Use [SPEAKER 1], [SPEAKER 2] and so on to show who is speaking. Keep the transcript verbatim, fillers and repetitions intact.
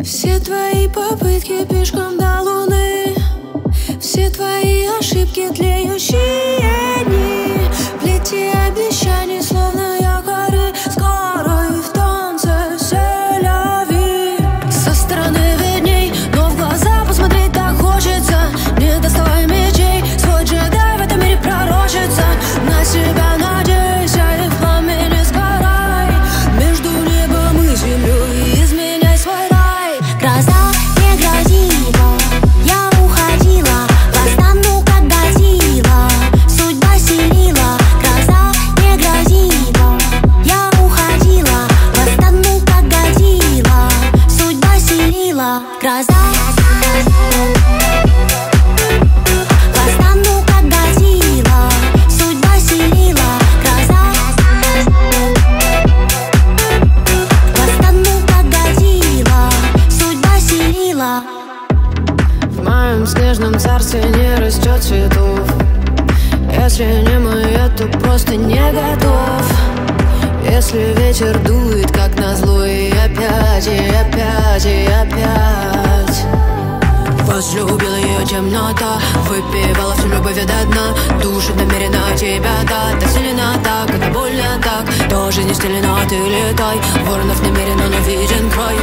[SPEAKER 1] Все твои попытки пешком до луны, все твои ошибки, тлеющие дни, плети обещаний, словно якоры, скоро и в танце селяви. Со стороны видней, но в глаза посмотреть так хочется. Не доставай мечей, свой джедай в этом мире пророчится. На себя надейся и в пламени сгорай, между небом и землей изменяй свой рай.
[SPEAKER 2] Гроза не грозила, я уходила, восстану как Годзилла, судьба селила. Гроза не грозила, я уходила, восстану как Годзилла, судьба селила. Гроза, восстану как Годзилла, судьба селила. Гроза, восстану как Годзилла, судьба селила.
[SPEAKER 1] В моем снежном царстве не растет цветов. Если не мое, то просто не готов. Если ветер дует, как назло, и опять, и опять, и опять. Возлюбила ее темнота, выпивала всю любовь до дна. Душит намеренно тебя так, так сильно так, это больно так. Тоже не стелена, ты летай. Воронов намеренно, но виден край.